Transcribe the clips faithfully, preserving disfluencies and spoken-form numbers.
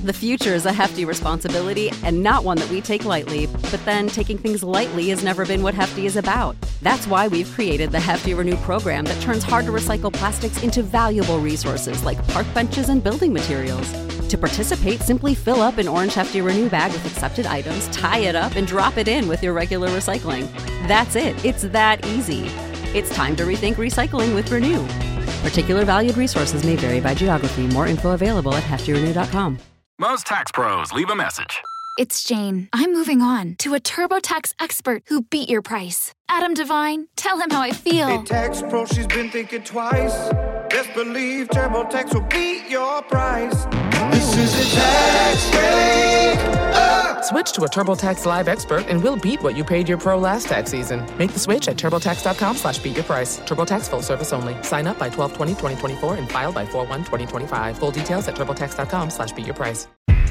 The future is a hefty responsibility and not one that we take lightly, but then taking things lightly has never been what Hefty is about. That's why we've created the Hefty Renew program that turns hard-to-recycle plastics into valuable resources like park benches and building materials. To participate, simply fill up an orange Hefty Renew bag with accepted items, tie it up, and drop it in with your regular recycling. That's it. It's that easy. It's time to rethink recycling with Renew. Particular valued resources may vary by geography. More info available at hefty renew dot com. Most tax pros leave a message. It's Jane. I'm moving on to a TurboTax expert who beat your price. Adam Devine, tell him how I feel. Hey, tax pro, she's been thinking twice. Best believe TurboTax will beat your price. This is a tax break. Uh. Switch to a TurboTax Live expert and we'll beat what you paid your pro last tax season. Make the switch at TurboTax.com slash beat your price. TurboTax full service only. Sign up by twelve twenty twenty twenty-four and file by four one twenty twenty-five. Full details at TurboTax.com slash beat your price.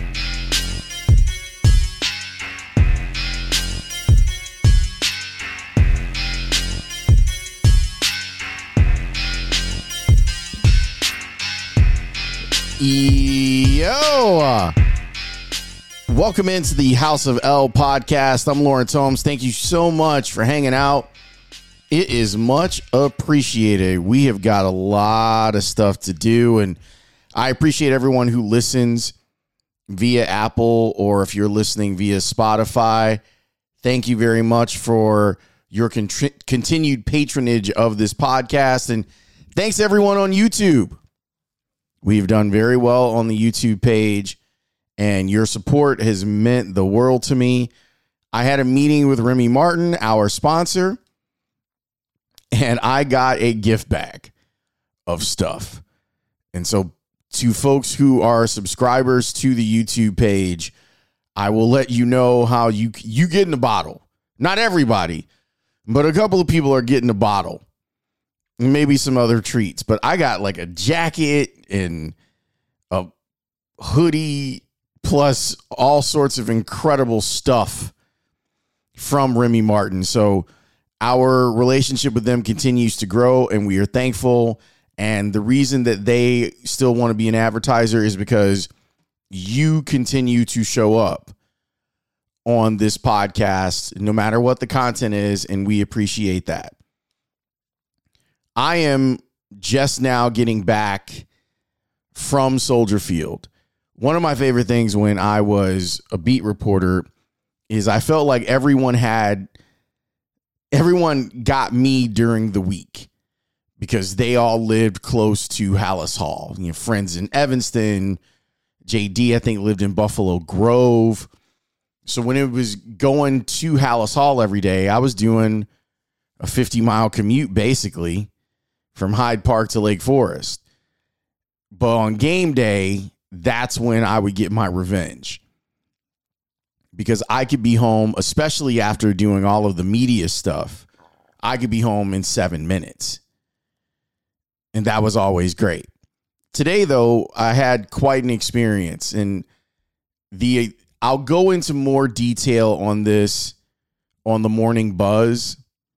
Yo, welcome into the House of L podcast. I'm Lawrence Holmes. Thank you so much for hanging out. It is much appreciated. We have got a lot of stuff to do, and I appreciate everyone who listens via Apple or if you're listening via Spotify. Thank you very much for your con- continued patronage of this podcast, and thanks everyone on YouTube. We've done very well on the YouTube page, and your support has meant the world to me. I had a meeting with Remy Martin, our sponsor, and I got a gift bag of stuff. And so to folks who are subscribers to the YouTube page, I will let you know how you you get in a bottle. Not everybody, but a couple of people are getting a bottle. Maybe some other treats, but I got like a jacket and a hoodie plus all sorts of incredible stuff from Remy Martin. So our relationship with them continues to grow, and we are thankful. And the reason that they still want to be an advertiser is because you continue to show up on this podcast, no matter what the content is, and we appreciate that. I am just now getting back from Soldier Field. One of my favorite things when I was a beat reporter is I felt like everyone had, everyone got me during the week because they all lived close to Hallis Hall. You know, friends in Evanston, J D, I think, lived in Buffalo Grove. So when it was going to Hallis Hall every day, I was doing a fifty mile commute basically from Hyde Park to Lake Forest. But on game day, that's when I would get my revenge. Because I could be home, especially after doing all of the media stuff, I could be home in seven minutes. And that was always great. Today, though, I had quite an experience. And the I'll go into more detail on this on the Morning Buzz.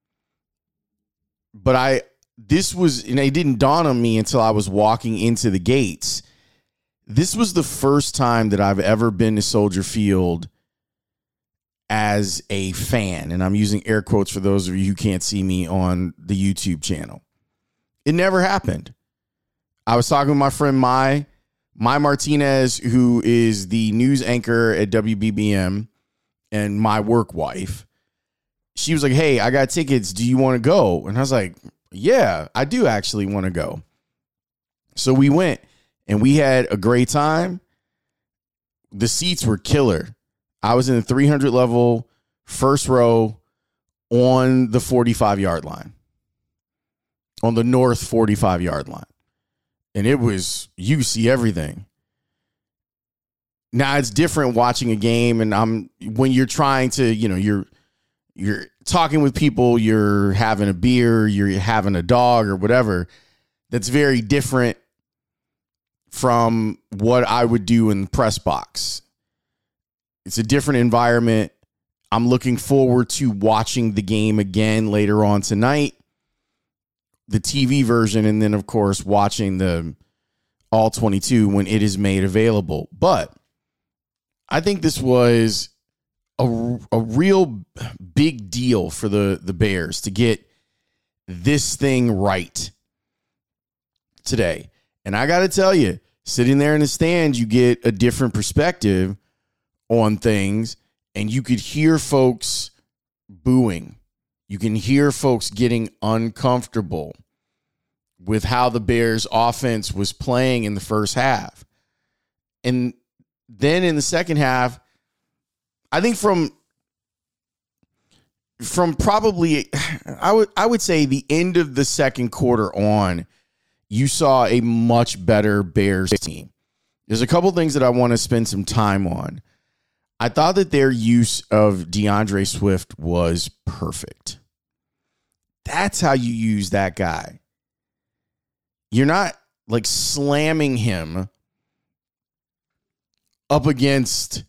But I... This was, and it didn't dawn on me until I was walking into the gates. This was the first time that I've ever been to Soldier Field as a fan. And I'm using air quotes for those of you who can't see me on the YouTube channel. It never happened. I was talking with my friend Mai, Mai Martinez, who is the news anchor at W B B M and my work wife. She was like, hey, I got tickets. Do you want to go? And I was like, yeah, I do actually want to go. So we went and we had a great time. The seats were killer. I was in the three hundred level, first row on the forty-five yard line, on the north forty-five yard line. And it was, you see everything. Now it's different watching a game, and I'm when you're trying to, you know, you're you're talking with people, you're having a beer, you're having a dog or whatever. That's very different from what I would do in the press box. It's a different environment. I'm looking forward to watching the game again later on tonight, the T V version, and then, of course, watching the all twenty-two when it is made available. But I think this was a, a real big deal for the, the Bears to get this thing right today. And I got to tell you, sitting there in the stands, you get a different perspective on things, and you could hear folks booing. You can hear folks getting uncomfortable with how the Bears offense was playing in the first half. And then in the second half, I think from from probably I would I would say the end of the second quarter on, you saw a much better Bears team. There's a couple things that I want to spend some time on. I thought that their use of DeAndre Swift was perfect. That's how you use that guy. You're not like slamming him up against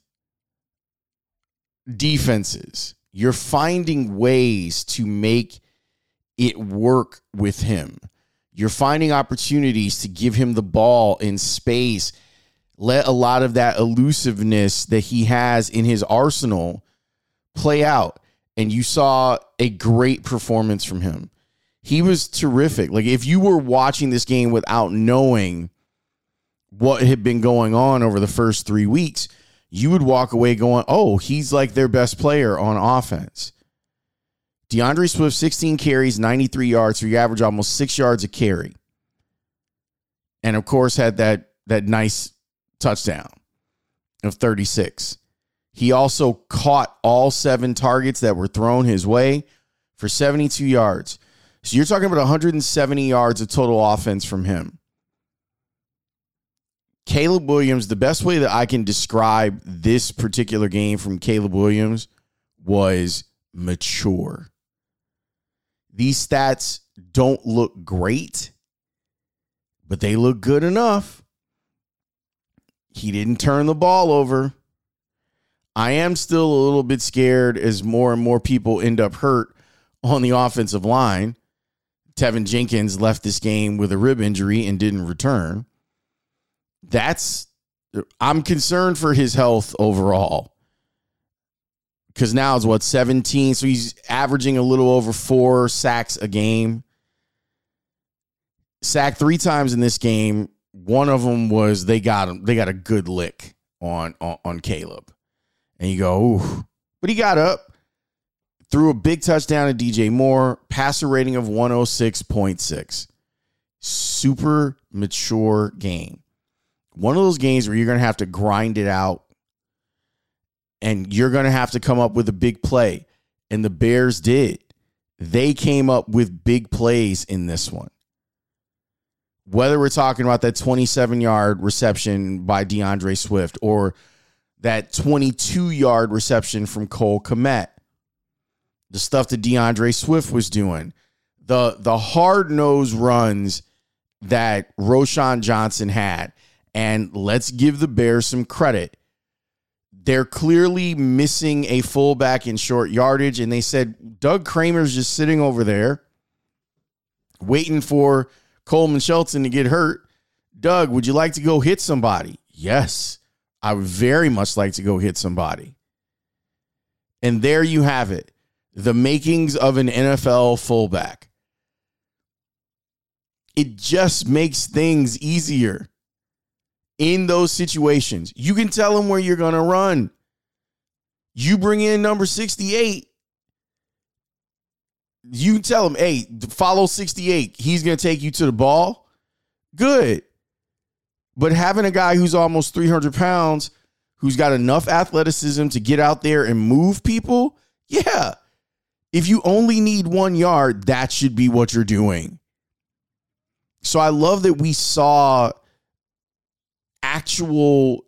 defenses. You're finding ways to make it work with him. You're finding opportunities to give him the ball in space. Let a lot of that elusiveness that he has in his arsenal play out. And you saw a great performance from him. He was terrific. Like, if you were watching this game without knowing what had been going on over the first three weeks, you would walk away going, oh, he's like their best player on offense. DeAndre Swift, sixteen carries, ninety-three yards, so you average almost six yards a carry. And, of course, had that that nice touchdown of thirty-six. He also caught all seven targets that were thrown his way for seventy-two yards. So you're talking about one hundred seventy yards of total offense from him. Caleb Williams, the best way that I can describe this particular game from Caleb Williams was mature. These stats don't look great, but they look good enough. He didn't turn the ball over. I am still a little bit scared as more and more people end up hurt on the offensive line. Tevin Jenkins left this game with a rib injury and didn't return. That's, I'm concerned for his health overall. Because now it's what, seventeen? So he's averaging a little over four sacks a game. Sacked three times in this game. One of them was they got him. They got a good lick on, on, on Caleb. And you go, ooh. But he got up, threw a big touchdown to D J Moore, passer rating of one oh six point six. Super mature game. One of those games where you're going to have to grind it out and you're going to have to come up with a big play. And the Bears did. They came up with big plays in this one. Whether we're talking about that twenty-seven-yard reception by DeAndre Swift or that twenty-two-yard reception from Cole Kmet, the stuff that DeAndre Swift was doing, the, the hard-nosed runs that Roschon Johnson had. And let's give the Bears some credit. They're clearly missing a fullback in short yardage, and they said Doug Kramer's just sitting over there waiting for Coleman Shelton to get hurt. Doug, would you like to go hit somebody? Yes, I would very much like to go hit somebody. And there you have it. The makings of an N F L fullback. It just makes things easier in those situations. You can tell them where you're going to run. You bring in number sixty-eight. You tell him, hey, follow sixty-eight. He's going to take you to the ball. Good. But having a guy who's almost three hundred pounds, who's got enough athleticism to get out there and move people, yeah. If you only need one yard, that should be what you're doing. So I love that we saw actual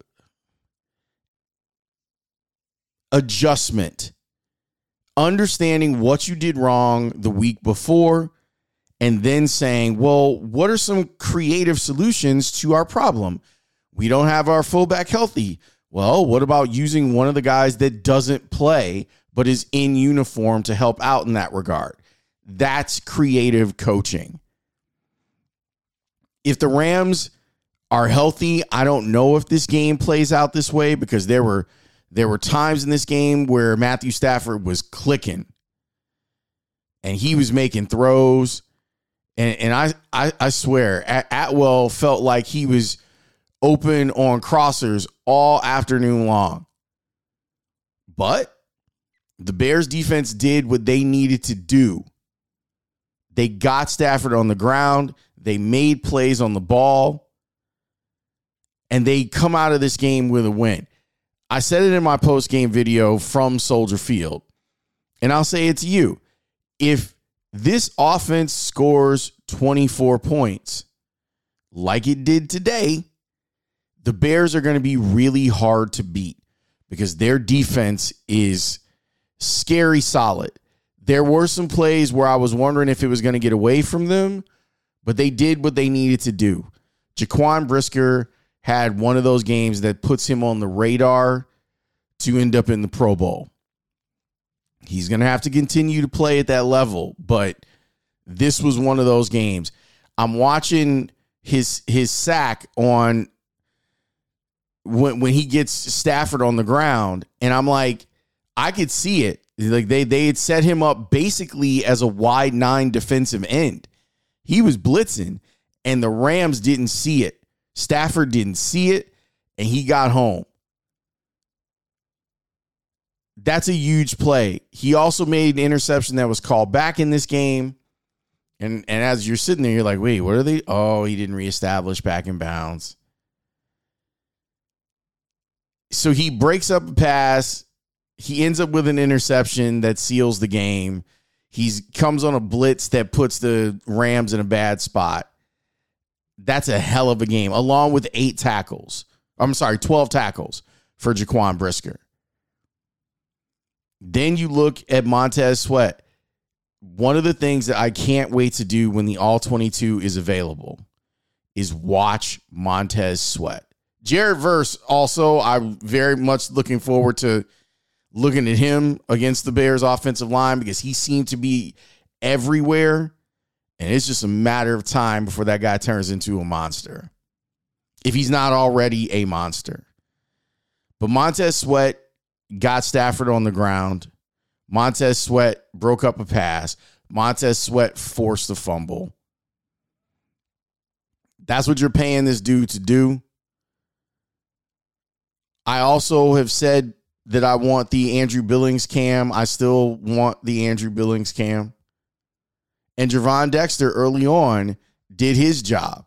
adjustment, understanding what you did wrong the week before, and then saying, well, what are some creative solutions to our problem? We don't have our fullback healthy. Well, what about using one of the guys that doesn't play but is in uniform to help out in that regard? That's creative coaching. If the Rams are healthy. I don't know if this game plays out this way because there were there were times in this game where Matthew Stafford was clicking and he was making throws. And, and I, I, I swear, Atwell felt like he was open on crossers all afternoon long. But the Bears defense did what they needed to do. They got Stafford on the ground. They made plays on the ball. And they come out of this game with a win. I said it in my post-game video from Soldier Field. And I'll say it to you. If this offense scores twenty-four points like it did today, the Bears are going to be really hard to beat because their defense is scary solid. There were some plays where I was wondering if it was going to get away from them, but they did what they needed to do. Jaquan Brisker had one of those games that puts him on the radar to end up in the Pro Bowl. He's going to have to continue to play at that level, but this was one of those games. I'm watching his his sack on when when he gets Stafford on the ground, and I'm like, I could see it. Like they they had set him up basically as a wide nine defensive end. He was blitzing, and the Rams didn't see it. Stafford didn't see it, and he got home. That's a huge play. He also made an interception that was called back in this game. And, and as you're sitting there, you're like, wait, what are they? Oh, he didn't reestablish back in bounds. So he breaks up a pass. He ends up with an interception that seals the game. He comes on a blitz that puts the Rams in a bad spot. That's a hell of a game, along with eight tackles. I'm sorry, twelve tackles for Jaquan Brisker. Then you look at Montez Sweat. One of the things that I can't wait to do when the All twenty-two is available is watch Montez Sweat. Jared Verse also, I'm very much looking forward to looking at him against the Bears offensive line because he seemed to be everywhere. And it's just a matter of time before that guy turns into a monster, if he's not already a monster. But Montez Sweat got Stafford on the ground. Montez Sweat broke up a pass. Montez Sweat forced a fumble. That's what you're paying this dude to do. I also have said that I want the Andrew Billings cam. I still want the Andrew Billings cam. And Gervon Dexter early on did his job.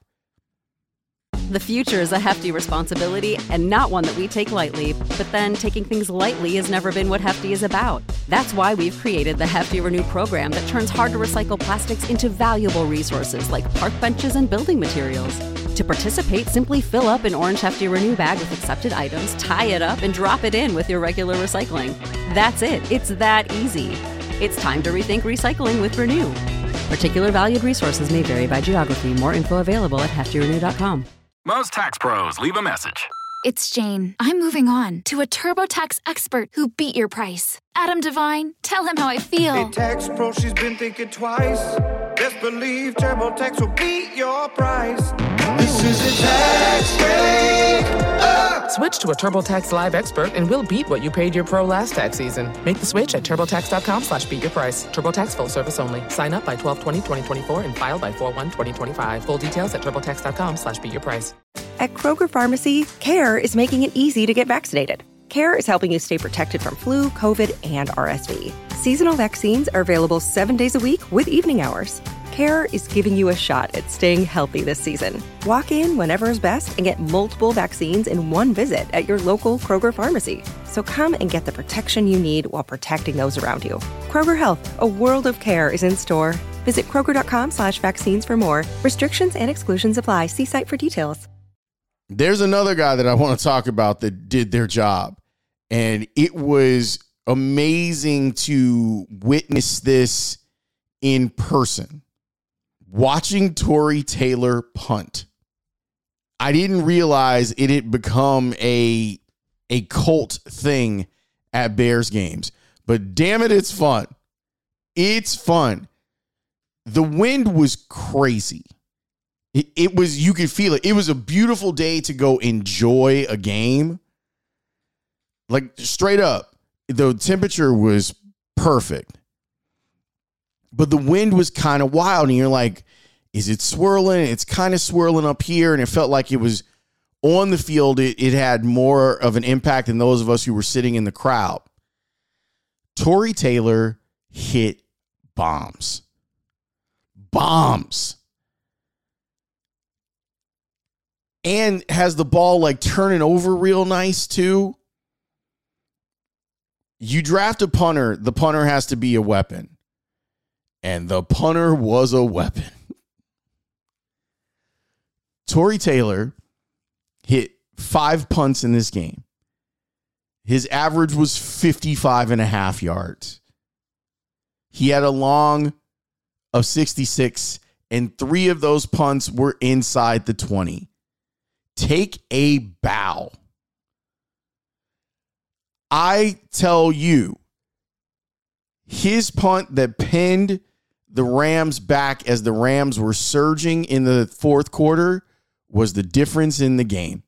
The future is a hefty responsibility and not one that we take lightly. But then taking things lightly has never been what Hefty is about. That's why we've created the Hefty Renew program that turns hard-to-recycle plastics into valuable resources like park benches and building materials. To participate, simply fill up an orange Hefty Renew bag with accepted items, tie it up, and drop it in with your regular recycling. That's it. It's that easy. It's time to rethink recycling with Renew. Particular valued resources may vary by geography. More info available at hefty renew dot com. Most tax pros leave a message. It's Jane. I'm moving on to a TurboTax expert who beat your price. Adam Devine, tell him how I feel. Hey, tax pro, she's been thinking twice. Best believe TurboTax will beat your price. This is a tax break. Uh. Switch to a TurboTax Live expert and we'll beat what you paid your pro last tax season. Make the switch at TurboTax.com slash beat your price. TurboTax full service only. Sign up by twelve twenty twenty twenty-four and file by four one twenty twenty-five. Full details at TurboTax.com slash beat your price. At Kroger Pharmacy, CARE is making it easy to get vaccinated. CARE is helping you stay protected from flu, COVID, and R S V. Seasonal vaccines are available seven days a week with evening hours. CARE is giving you a shot at staying healthy this season. Walk in whenever is best and get multiple vaccines in one visit at your local Kroger Pharmacy. So come and get the protection you need while protecting those around you. Kroger Health, a world of care is in store. Visit Kroger.com slash vaccines for more. Restrictions and exclusions apply. See site for details. There's another guy that I want to talk about that did their job. And it was amazing to witness this in person. Watching Tory Taylor punt. I didn't realize it had become a, a cult thing at Bears games. But damn it, it's fun. It's fun. The wind was crazy. It, it was, you could feel it. It was a beautiful day to go enjoy a game. Like, straight up, the temperature was perfect. But the wind was kind of wild, and you're like, is it swirling? It's kind of swirling up here, and it felt like it was on the field. It, it had more of an impact than those of us who were sitting in the crowd. Tory Taylor hit bombs. Bombs. And has the ball like turning over real nice too. You draft a punter, the punter has to be a weapon. And the punter was a weapon. Tory Taylor hit five punts in this game. His average was fifty-five and a half yards. He had a long of sixty-six, and three of those punts were inside the twenty. Take a bow. I tell you, his punt that pinned the Rams back as the Rams were surging in the fourth quarter was the difference in the game.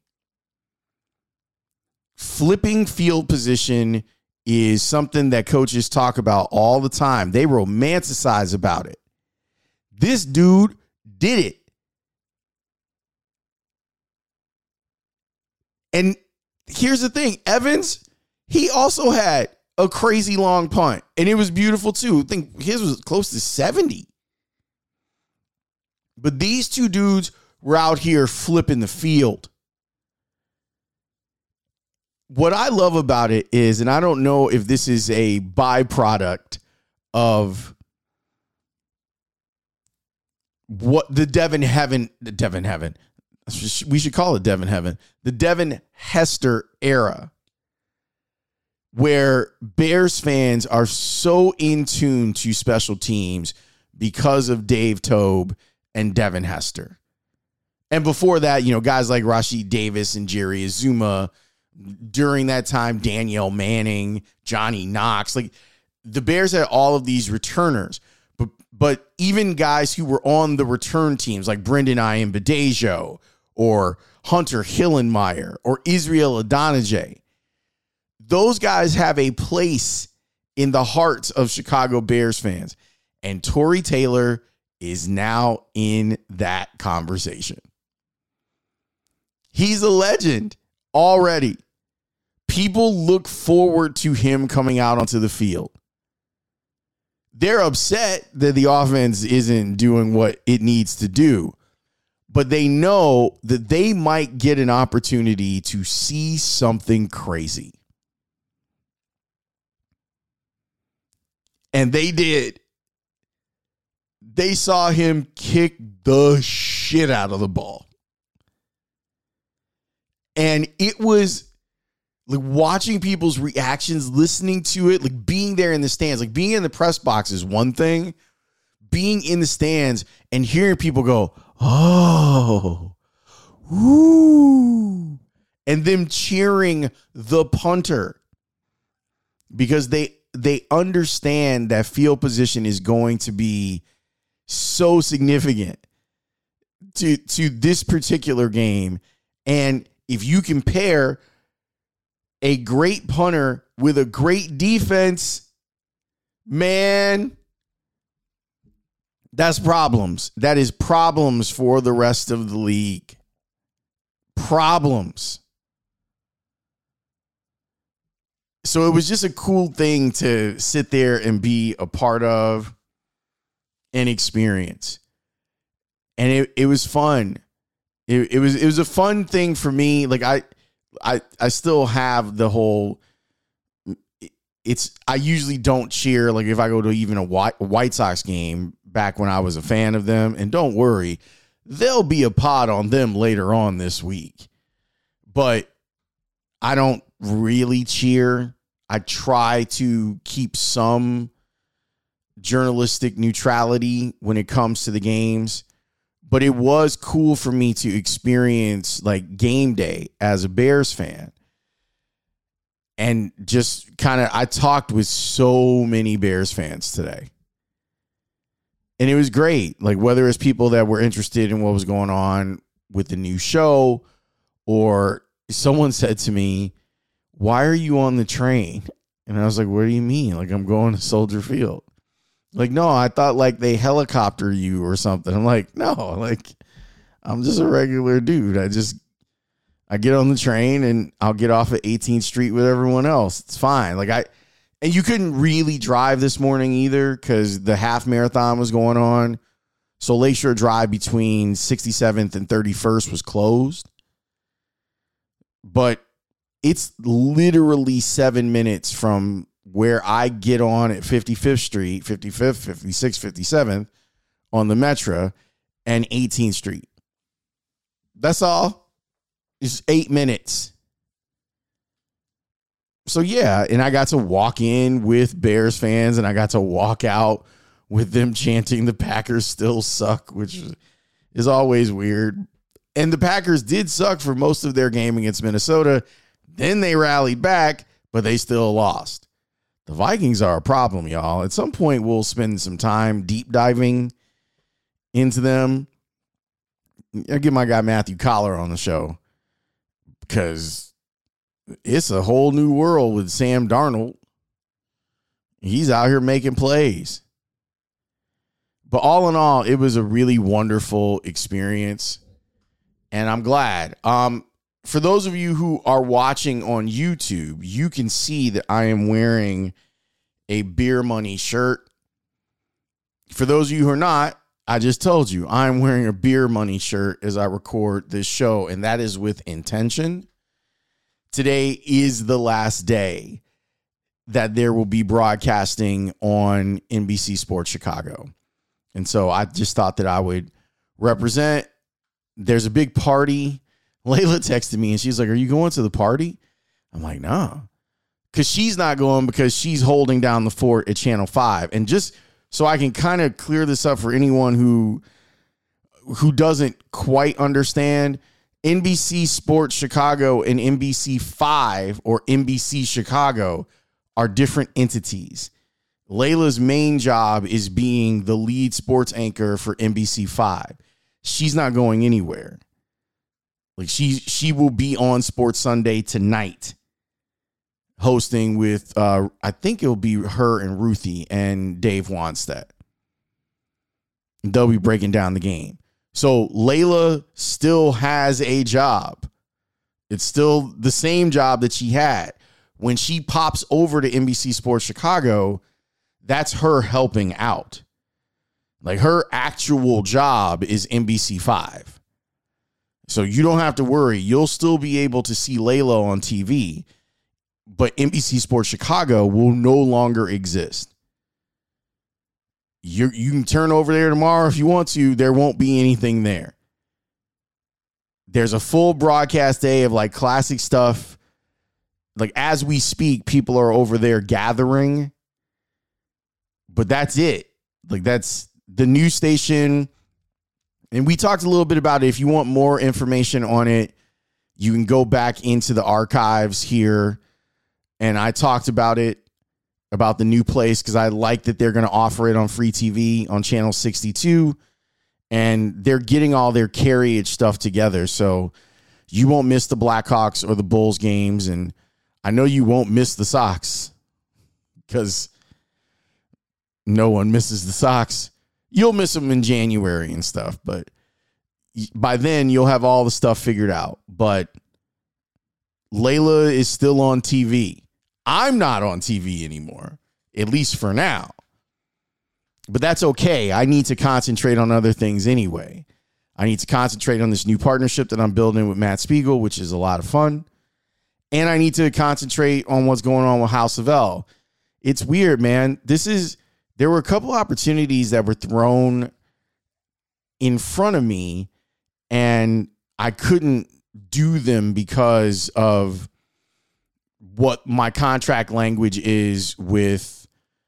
Flipping field position is something that coaches talk about all the time. They romanticize about it. This dude did it. And here's the thing, Evans, he also had a crazy long punt, and it was beautiful too. I think his was close to seventy. But these two dudes were out here flipping the field. What I love about it is, and I don't know if this is a byproduct of what the Devin Heaven, the Devin Heaven, we should call it Devin Heaven, the Devin Hester era, where Bears fans are so in tune to special teams because of Dave Toub and Devin Hester. And before that, you know, guys like Rashid Davis and Jerry Azuma. During that time, Danielle Manning, Johnny Knox. Like, the Bears had all of these returners. But but even guys who were on the return teams, like Brendan Iambadejo or Hunter Hillenmeyer or Israel Adonijay, those guys have a place in the hearts of Chicago Bears fans. And Tory Taylor is now in that conversation. He's a legend already. People look forward to him coming out onto the field. They're upset that the offense isn't doing what it needs to do, but they know that they might get an opportunity to see something crazy. And they did. They saw him kick the shit out of the ball. And it was like watching people's reactions, listening to it, like being there in the stands, like being in the press box is one thing. Being in the stands and hearing people go, oh, ooh, and them cheering the punter because they they understand that field position is going to be so significant to to this particular game. And if you compare a great punter with a great defense, man, that's problems. That is problems for the rest of the league. Problems. So it was just a cool thing to sit there and be a part of and experience. And it, it was fun. It, it was it was a fun thing for me. Like I, I I still have the whole. It's I usually don't cheer like if I go to even a White, White Sox game back when I was a fan of them. And don't worry, there'll be a pod on them later on this week. But I don't really cheer. I try to keep some journalistic neutrality when it comes to the games. But it was cool for me to experience like game day as a Bears fan. And just kind of, I talked with so many Bears fans today. And it was great. Like, whether it's people that were interested in what was going on with the new show, or someone said to me, why are you on the train? And I was like, what do you mean? Like, I'm going to Soldier Field. Like, no, I thought like they helicopter you or something. I'm like, no, like I'm just a regular dude. I just, I get on the train and I'll get off at eighteenth Street with everyone else. It's fine. Like I, and you couldn't really drive this morning either because the half marathon was going on. So Lakeshore Drive between sixty-seventh and thirty-first was closed. But it's literally seven minutes from where I get on at fifty-fifth Street, fifty-fifth, fifty-sixth, fifty-seventh on the Metro and eighteenth Street. That's all. It's eight minutes. So, yeah, and I got to walk in with Bears fans, and I got to walk out with them chanting the Packers still suck, which is always weird. And the Packers did suck for most of their game against Minnesota. Then they rallied back, but they still lost. The Vikings are a problem, y'all. At some point, we'll spend some time deep diving into them. I'll get my guy Matthew Collar on the show because it's a whole new world with Sam Darnold. He's out here making plays. But all in all, it was a really wonderful experience, and I'm glad. Um, for those of you who are watching on YouTube, you can see that I am wearing a Beer Money shirt. For those of you who are not, I just told you I'm wearing a Beer Money shirt as I record this show, and that is with intention. Today is the last day that there will be broadcasting on N B C Sports Chicago. And so I just thought that I would represent. There's a big party. Layla texted me and she's like, are you going to the party? I'm like, no. Because she's not going because she's holding down the fort at Channel five. And just so I can kind of clear this up for anyone who, who doesn't quite understand, N B C Sports Chicago and N B C five or N B C Chicago are different entities. Layla's main job is being the lead sports anchor for N B C five. She's not going anywhere. Like she she will be on Sports Sunday tonight, hosting with uh, I think it'll be her and Ruthie and Dave Wanstead. They'll be breaking down the game. So Layla still has a job. It's still the same job that she had. When she pops over to N B C Sports Chicago, that's her helping out. Like her actual job is N B C five. So you don't have to worry. You'll still be able to see Layla on T V, but N B C Sports Chicago will no longer exist. You you can turn over there tomorrow if you want to. There won't be anything there. There's a full broadcast day of like classic stuff. Like as we speak, people are over there gathering. But that's it. Like that's the news station. And we talked a little bit about it. If you want more information on it, you can go back into the archives here. And I talked about it, about the new place, because I like that they're going to offer it on free T V on channel sixty-two. And they're getting all their carriage stuff together. So you won't miss the Blackhawks or the Bulls games. And I know you won't miss the Sox because no one misses the Sox. You'll miss them in January and stuff, but by then you'll have all the stuff figured out. But Layla is still on T V. I'm not on T V anymore, at least for now. But that's okay. I need to concentrate on other things anyway. I need to concentrate on this new partnership that I'm building with Matt Spiegel, which is a lot of fun. And I need to concentrate on what's going on with House of L. It's weird, man. This is... There were a couple opportunities that were thrown in front of me, and I couldn't do them because of what my contract language is with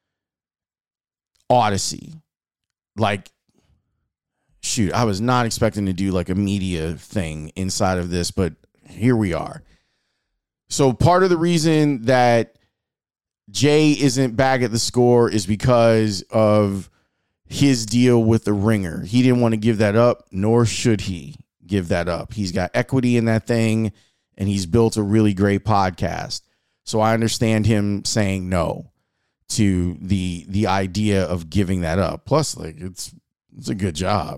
Odyssey. Like, shoot, I was not expecting to do like a media thing inside of this, but here we are. So part of the reason that Jay isn't back at the Score is because of his deal with the Ringer. He didn't want to give that up, nor should he give that up. He's got equity in that thing, and he's built a really great podcast. So I understand him saying no to the the idea of giving that up. Plus, like, it's it's a good job.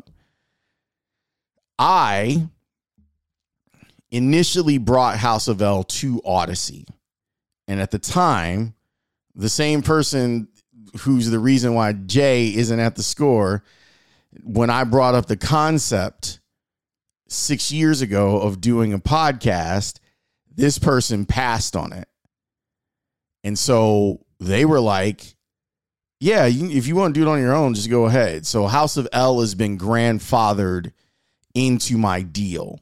I initially brought House of L to Odyssey. And at the time, the same person who's the reason why Jay isn't at the Score, when I brought up the concept six years ago of doing a podcast, this person passed on it. And so they were like, yeah, you, if you want to do it on your own, just go ahead. So House of L has been grandfathered into my deal.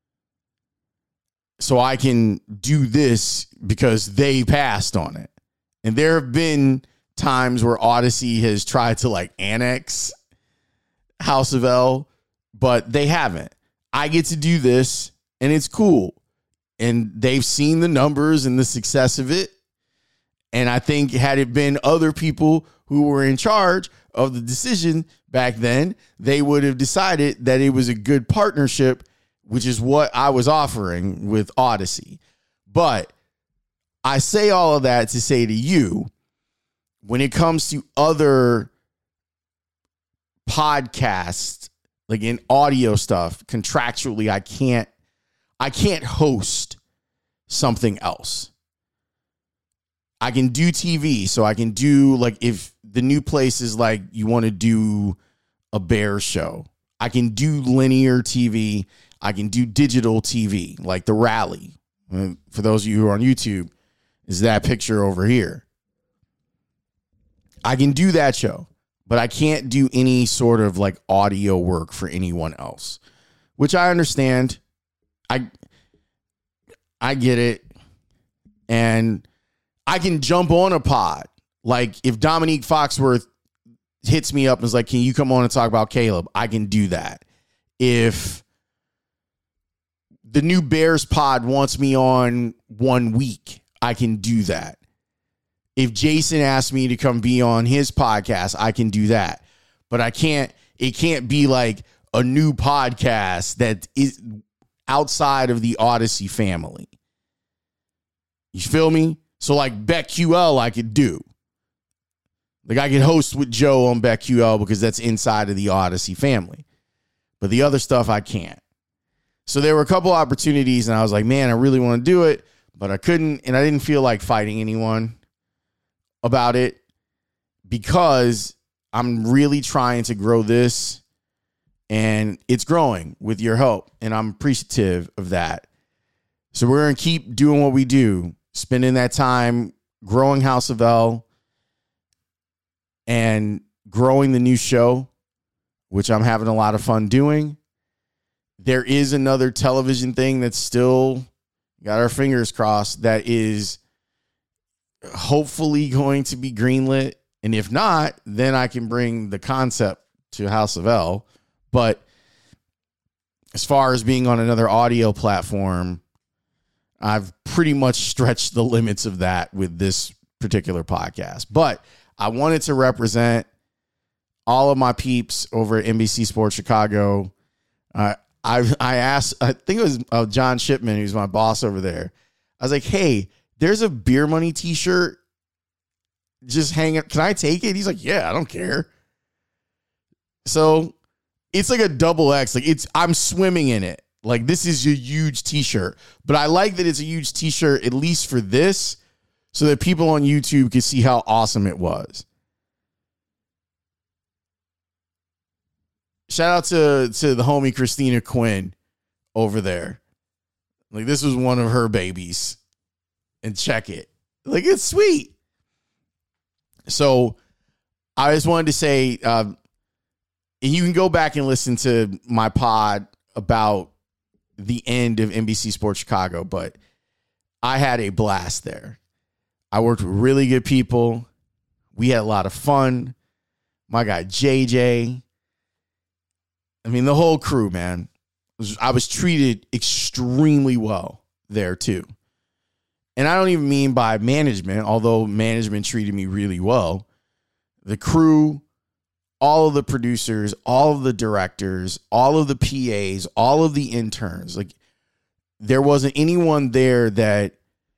So I can do this because they passed on it. And there have been times where Odyssey has tried to like annex House of L, but they haven't. I get to do this and it's cool. And they've seen the numbers and the success of it. And I think had it been other people who were in charge of the decision back then, they would have decided that it was a good partnership, which is what I was offering with Odyssey. But I say all of that to say to you, when it comes to other podcasts, like in audio stuff, contractually, I can't, I can't host something else. I can do T V, so I can do, like, if the new place is like you want to do a Bears show, I can do linear T V. I can do digital T V, like the Rally. For those of you who are on YouTube, is that picture over here. I can do that show, but I can't do any sort of like audio work for anyone else, which I understand. I I get it. And I can jump on a pod. Like if Dominique Foxworth hits me up and is like, can you come on and talk about Caleb? I can do that. If the new Bears pod wants me on one week, I can do that. If Jason asked me to come be on his podcast, I can do that. But I can't, it can't be like a new podcast that is outside of the Odyssey family. You feel me? So like BetQL I could do. Like I could host with Joe on BetQL because that's inside of the Odyssey family. But the other stuff I can't. So there were a couple opportunities and I was like, man, I really want to do it, but I couldn't. And I didn't feel like fighting anyone about it because I'm really trying to grow this and it's growing with your help. And I'm appreciative of that. So we're going to keep doing what we do, spending that time growing House of L and growing the new show, which I'm having a lot of fun doing. There is another television thing that's still got our fingers crossed that is hopefully going to be greenlit. And if not, then I can bring the concept to House of L. But as far as being on another audio platform, I've pretty much stretched the limits of that with this particular podcast. But I wanted to represent all of my peeps over at N B C Sports Chicago. Uh, I I asked, I think it was uh, John Shipman, who's my boss over there. I was like, hey, there's a Beer Money t-shirt just hanging. Can I take it? He's like, yeah, I don't care. So it's like a double X. Like it's, I'm swimming in it. Like this is a huge t-shirt, but I like that it's a huge t-shirt, at least for this, so that people on YouTube can see how awesome it was. Shout out to, to the homie Christina Quinn over there. Like this was one of her babies. And check it. Like it's sweet. So I just wanted to say, um, you can go back and listen to my pod about the end of N B C Sports Chicago, but I had a blast there. I worked with really good people. We had a lot of fun. My guy, J J. I mean, the whole crew, man. I was treated extremely well there, too. And I don't even mean by management, although management treated me really well. The crew, all of the producers, all of the directors, all of the P As, all of the interns. Like, there wasn't anyone there that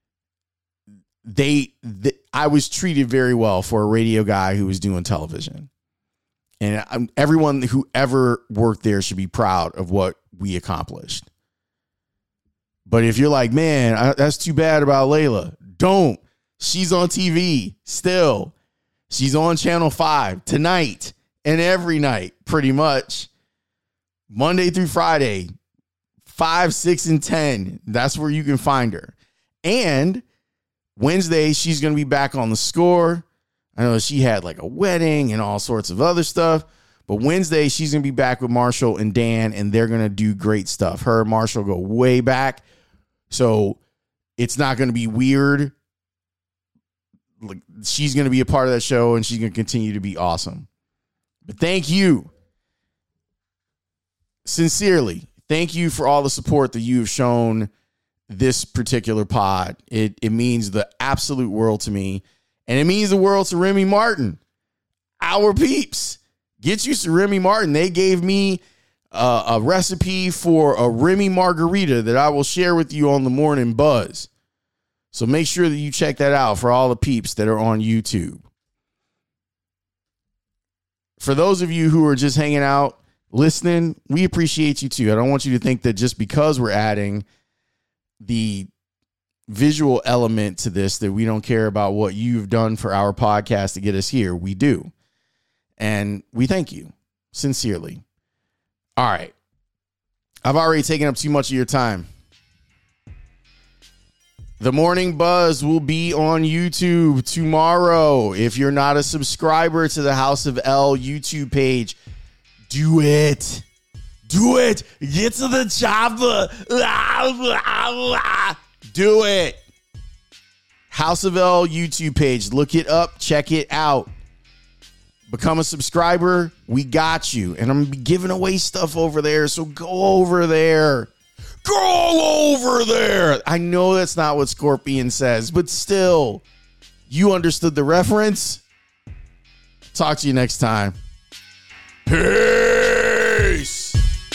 they, th- I was treated very well for a radio guy who was doing television. And I'm, everyone who ever worked there should be proud of what we accomplished. But if you're like, man, I, that's too bad about Layla, don't. She's on T V still. She's on Channel five tonight and every night, pretty much. Monday through Friday, five, six, and ten. That's where you can find her. And Wednesday, she's going to be back on The Score. I know she had like a wedding and all sorts of other stuff. But Wednesday, she's going to be back with Marshall and Dan, and they're going to do great stuff. Her and Marshall go way back. So it's not going to be weird. Like, she's going to be a part of that show, and she's going to continue to be awesome. But thank you. Sincerely, thank you for all the support that you have shown this particular pod. It it means the absolute world to me. And it means the world to Remy Martin. Our peeps. Get used to Remy Martin. They gave me uh, a recipe for a Remy margarita that I will share with you on the Morning Buzz. So make sure that you check that out for all the peeps that are on YouTube. For those of you who are just hanging out, listening, we appreciate you too. I don't want you to think that just because we're adding the visual element to this that we don't care about what you've done for our podcast to get us here. We do. And we thank you sincerely. All right. I've already taken up too much of your time. The Morning Buzz will be on YouTube tomorrow. If you're not a subscriber to the House of L YouTube page, do it. Do it. Get to the chopper. Do it. House of L YouTube page. Look it up. Check it out. Become a subscriber. We got you. And I'm going to be giving away stuff over there. So go over there. Go over there. I know that's not what Scorpion says, but still, you understood the reference. Talk to you next time. Peace.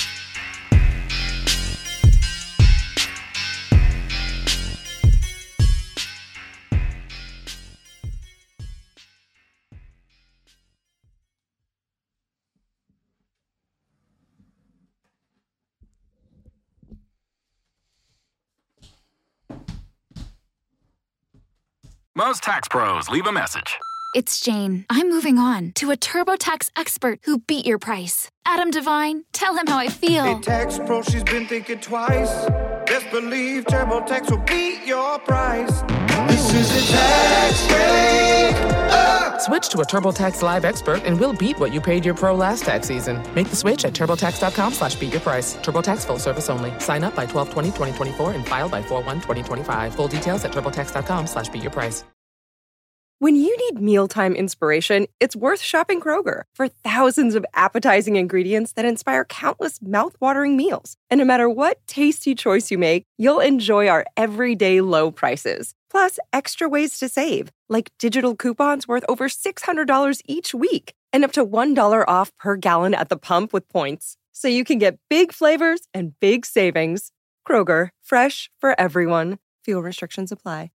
Most tax pros leave a message. It's Jane. I'm moving on to a TurboTax expert who beat your price. Adam Devine, tell him how I feel. Hey, tax pro, she's been thinking twice. Best believe TurboTax will beat your price. This is a tax break. Uh. Switch to a TurboTax Live expert and we'll beat what you paid your pro last tax season. Make the switch at TurboTax.com slash beat your price. TurboTax full service only. Sign up by twelve twenty twenty twenty-four and file by four one twenty twenty-five. Full details at TurboTax.com slash beat your price. When you need mealtime inspiration, it's worth shopping Kroger for thousands of appetizing ingredients that inspire countless mouthwatering meals. And no matter what tasty choice you make, you'll enjoy our everyday low prices. Plus, extra ways to save, like digital coupons worth over six hundred dollars each week and up to one dollar off per gallon at the pump with points. So you can get big flavors and big savings. Kroger, fresh for everyone. Fuel restrictions apply.